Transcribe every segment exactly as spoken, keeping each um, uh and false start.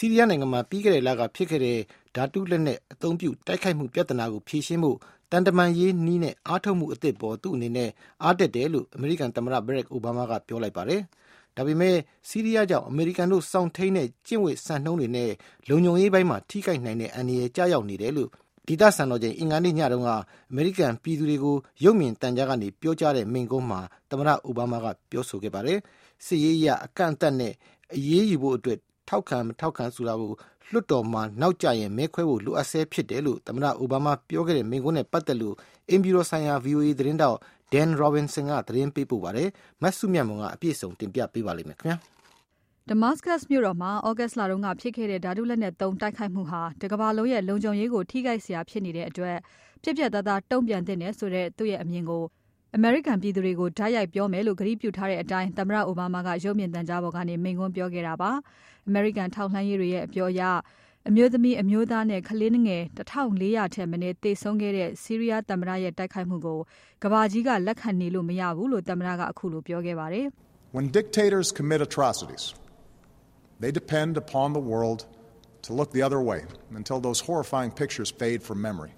စီးရီးယားနိုင်ငံမှာပြီးခဲ့တဲ့လကဖြစ်ခဲ့တဲ့ဓာတုလက်နက်အသုံးပြုတိုက်ခိုက်မှုပြဿနာကိုဖြေရှင်းဖို့တန်တမန်ရေးနည်းနဲ့အားထုတ်မှုအသစ်ပေါ်သူ့အနေနဲ့အားတက်တယ်လို့အမေရိကန်သမ္မတဘရက်အိုဘားမားကပြောလိုက်ပါတယ်။ဒါပေမဲ့စီးရီးယားကြောင့်အမေရိကန်တို့စောင့်ထိန်တဲ့ကျင့်ဝတ်စံနှုန်းတွေနဲ့လုံခြုံရေးပိုင်းမှာထိခိုက်နိုင်တဲ့အန္တရာယ်ကြားရောက်နေတယ်လို့ဒေသစံတော်ချိန်အင်္ဂါနေ့ညတုန်းကအမေရိကန်ပြည်သူတွေကိုရုပ်မြင်သံကြားကနေပြောကြားတဲ့မိန့်ခွန်းမှာသမ္မတအိုဘားမားကပြောဆိုခဲ့ပါတယ်။စစ်ရေးအရအကန့်အသတ်နဲ့အရေးယူဖို့အတွက်ထောက်ခံမထောက်ခံဆိုတာကိုလွှတ်တော်မှာနောက်ကျရင်မဲခွဲဖို့လိုအပ်ဆဲဖြစ်တယ်လို့သမ္မတအိုဘားမားပြောခဲ့တဲ့မိန့်ခွန်းနဲ့ပတ်သက်လို့အင်ဘီရိုဆိုင်ရာ ဗီအိုအေ သတင်းတောက်ဒန်ရောဘင်ဆန်ကသတင်းပေးပို့ပါတယ်။မတ်စုမြတ်မွန်ကအပြည့်စုံတင်ပြပေးပါလိမ့်မယ်ခင်ဗျာ။ Damascus မြို့တော်မှာ August လတုန်းကဖြစ်ခဲ့တဲ့ဓာတုလက်နက်သုံးတိုက်ခိုက်မှုဟာတကမ္ဘာလုံးရဲ့လုံခြုံရေးကိုထိခိုက်စရာဖြစ်နေတဲ့အတွက်ပြက်ပြက်သားသားတုံ့ပြန်သင့်တယ်ဆိုတဲ့သူ့ရဲ့အမြင်ကိုအမေရိကန်ပြည်သူတွေကိုဓာတ်ရိုက်ပြောမယ်လို့ကတိပြုထားတဲ့အတိုင်းသမ္မတအိုဘားမားကရုပ်မြင်သံကြားပေါ်ကနေမိန့်ခွန်းပြောခဲ့တာပါ။ အမေရိကန်ထောက်လှမ်းရေးတွေရဲ့အပြောအရအမျိုးသမီးအမျိုးသားနဲ့ကလေးငယ်၁၄၀၀ထက်မနည်းသေဆုံးခဲ့တဲ့ဆီးရီးယားသမ္မတရဲ့တိုက်ခိုက်မှုကိုကမ္ဘာကြီးကလက်ခံနေလို့မရဘူးလို့သမ္မတကအခုလိုပြောခဲ့ပါတယ်။ When dictators commit atrocities, they depend upon the world to look the other way until those horrifying pictures fade from memory.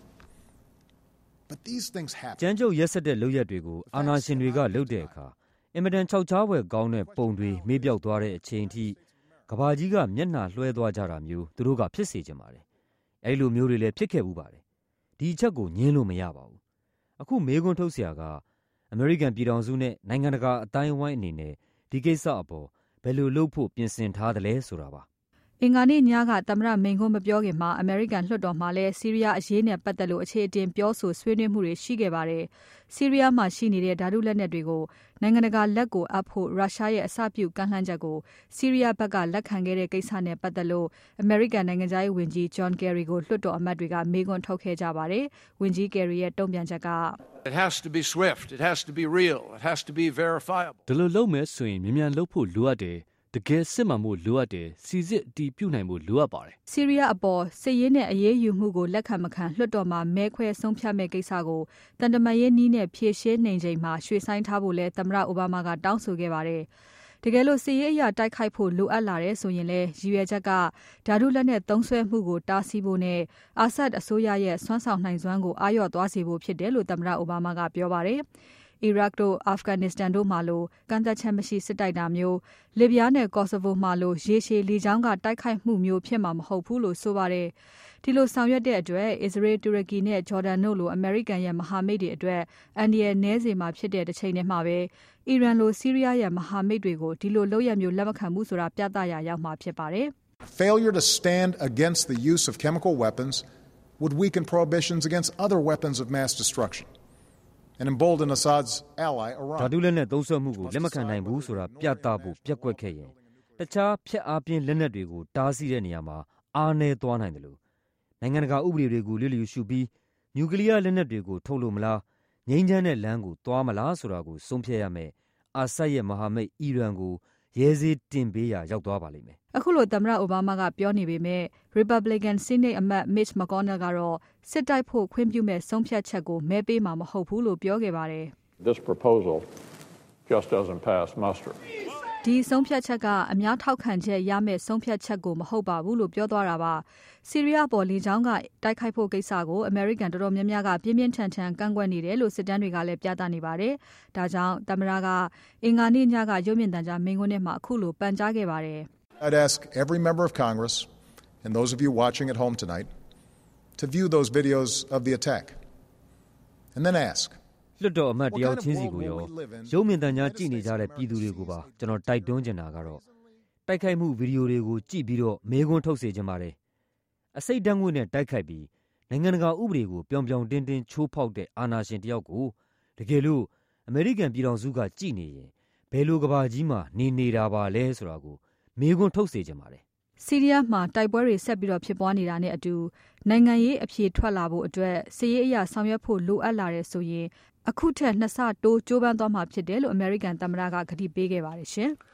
But these things happen. ကြမ်းကြုတ်ရက်စက်တဲ့လုပ်ရက်တွေကိုအာဏာရှင်တွေကလုပ်တဲ့အခါအင်မတန်ခြောက်ခြားဖွယ်ကောင်းတဲ့ပုံတွေမေ့ပြောက်သွားတဲ့အချိန်ထိကဘာကြီးကမျက်နှာလွှဲသွားကြတာမျိုးသူတို့ကဖြစ်စေချင်ပါတယ်။အဲဒီလိုမျိုးတွေလည်းဖြစ်ခဲ့ဘူးပါတယ်။ဒီအချက်ကိုညှင်းလို့မရပါဘူး။အခုမေးခွန်းထုတ်စရာကအမေရိကန်ပြည်ထောင်စုနဲ့နိုင်ငံတကာအတိုင်းအဝိုင်းအနေနဲ့ဒီကိစ္စအပေါ်ဘယ်လိုလုပ်ဖို့ပြင်ဆင်ထားသလဲဆိုတာပါ။အင်္ဂါနေ့ညကသမ္မတမိန့်ခွန်းမပြောခင်မှာအမေရိကန်လွှတ်တော်မှာလည်းဆီးရီးယားအရေးနဲ့ပတ်သက်လို့အခြေအတင်ပြောဆိုဆွေးနွေးမှုတွေရှိခဲ့ပါတယ်။ဆီးရီးယားမှာရှိနေတဲ့ဓာတုလက်နက်တွေကိုနိုင်ငံတကာလက်ကိုအပ်ဖို့ရုရှားရဲ့အစပြုကမ်းလှမ်းချက်ကိုဆီးရီးယားဘက်ကလက်ခံခဲ့တဲ့ကိစ္စနဲ့ပတ်သက်လို့အမေရိကန်နိုင်ငံသားရေးဝန်ကြီး John Kerry ကိုလွှတ်တော်အမတ်တွေကမေးခွန်းထုတ်ခဲ့ကြပါတယ်။ဝန်ကြီး Kerry ရဲ့တုံ့ပြန်ချက်က It has to be swift, it has to be real, it has to be verifiable. ဒီလိုလုပ်မယ်ဆိုရင်မြန်မြန်လုပ်ဖို့လိုအပ်တယ်တကယ်စစ်မှန်မှုလိုအပ်တယ်စီစစ်အတီးပြုတ်နိုင်မှုလိုအပ်ပါတယ်ဆီးရီးယားအပေါ်စစ်ရေးနဲ့အရေးယူမှုကိုလက်ခံမခံလွှတ်တော်မှာမဲခွဲဆုံးဖြတ်မဲ့ကိစ္စကိုတန်တမာရေးနည်းနဲ့ဖြေရှင်းနိုင်ချိန်မှာရွှေ့ဆိုင်းထားဖို့လဲသမ္မတအိုဘားမားကတောင်းဆိုခဲ့ပါတယ်တကယ်လို့စစ်ရေးအရာတိုက်ခိုက်ဖို့လိုအပ်လာတယ်ဆိုရင်လဲရည်ရွယ်ချက်ကဓာတုလက်နက်သုံးစွဲမှုကိုတားဆီးဖို့နဲ့အာဆတ်အစိုးရရဲ့ဆွမ်းဆောင်နိုင်စွမ်းကိုအာရုံသွားစေဖို့ဖြစ်တယ်လို့သမ္မတအိုဘားမားကပြောပါတယ်အီရတ်တို့အာဖဂန်နစ္စတန်တို့မှလို့ကန့်သက်ချက်မရှိစစ်တိုက်တာမျိုးလစ်ဗျားနဲ့ကော်ဆိုဗိုမှလို့ရေရှည်လေကြောင်းကတိုက်ခိုက်မှုမျိုးဖြစ်မှာမဟုတ်ဘူးလို့ဆိုပါတယ်ဒီလိုဆောင်ရွက်တဲ့အတွက်အစ္စရေးတူရကီနဲ့ဂျော်ဒန်တို့လိုအမေရိကန်ရဲ့မဟာမိတ်တွေအတွက်အန်ဒီယယ်နည်းစေမှာဖြစ်တဲ့တစ်ချိန်တည်းမှာပဲအီရန်လိုဆီးရီးယားရဲ့မဟာမိတ်တွေကိုဒီလိုလုပ်ရမျိုးလက်မခံဘူးဆိုတာပြသရာရောက်မှာဖြစ်ပါတယ်။ Failure to stand against the use of chemical weapons would weaken prohibitions against other weapons of mass destruction.And embolden Assad's ally Iran. ဓာတုလက်နက်သုံးစွဲမှုကိုလက်မခံနိုင်ဘူးဆိုတာပြသဖို့ပြက်ကွက်ခဲ့ရင်တခြားဖျက်အားပြင်းလက်နက်တွေကိုတားဆီးတဲ့နေရာမှာအားနည်းသွားနိုင်တယ်လို့နိုင်ငံတကာဥပဒေတွေကိုလျှို့လျှို့ရှုပြီးနျူကလ িয়ার လက်နက်တွေကိုထုတ်လို့မလားငြိမ်းချမ်းတဲ့လမ်းကိုသွားမလားဆိုတာကိုဆုံးဖြတ်ရမယ်အာဆတ်ရဲ့မဟာမိတ်အီရန်ကိုရဲစေးတင်ပေးရာရောက်သွားပါလိမ့်မယ်အခုလိုသမ္မတအိုဘားမားကပြောနေပေမဲ့ Republican Senate အမတ် Mitch McConnell ကတော့စစ်တိုက်ဖို့ခွင့်ပြုမဲ့ဆုံးဖြတ်ချက်ကိုမဲပေးမှာမဟုတ်ဘူးလို့ပြောခဲ့ပါတယ်။ This proposal just doesn't pass muster. ဒီဆုံးဖြတ်ချက်ကအများထောက်ခံချက်ရမဲ့ဆုံးဖြတ်ချက်ကိုမဟုတ်ပါဘူးလို့ပြောသွားတာပါဆီးရီးယားပေါ်လေကြောင်းကတိုက်ခိုက်ဖို့ကိစ္စကိုအမေရိကန်တော်တော်များများကပြင်းပြင်းထန်ထန်ကန့်ကွက်နေတယ်လို့စစ်တမ်းတွေကလည်းပြသနေပါတယ်ဒါကြောင့်သမ္မတကအင်္ဂါနေ့ညကရုပ်မြင်သံကြားမိန့်ခွန်းထဲမှာအခုလိုပန်ကြားခဲ့ပါတယ် I'd ask every member of Congress and those of you watching at home tonight to view those videos of the attack and then ask လွှတ်တော်အမတ်တယောက်ချင်းစီကိုရောရုပ်မြင်သံကြားကြည့်နေကြတဲ့ပြည်သူတွေကိုပါကျွန်တော်တိုက်တွန်းချင်တာကတော့တိုက်ခိုက်မှုဗီဒီယိုတွေကိုကြည့်ပြီးတော့မေးခွန်းထုတ်စေချင်ပါတယ်အစိတ်ဓာတ်ငွေ့နဲ့တိုက်ခိုက်ပြီးနိုင်ငံတကာဥပဒေကိုပြောင်ပြောင်တင်းတင်းချိုးဖောက်တဲ့အာဏာရှင်တယောက်ကိုတကယ်လို့အမေရိကန်ပြည်ထောင်စုကကြည့်နေရင်ဘယ်လိုကဘာကြီးမှာနေနေတာပါလဲဆိုတာကိုမေးခွန်းထုတ်စေချင်ပါတယ်ဆီးရီးယားမှာတိုက်ပွဲတွေဆက်ပြီးတော့ဖြစ်ပွားနေတာနဲ့အတူနိုင်ငံရေးအပြေထွက်လာဖို့အတွက်စစ်ရေးအရာဆောင်ရွက်ဖို့လိုအပ်လာတဲ့ဆိုရင်အခုထက်နှစ်ဆတိုးကြိုးပမ်းသွားမှာဖြစ်တယ်လို့အမေရိကန်သမ္မတကကတိပေးခဲ့ပါတယ်ရှင်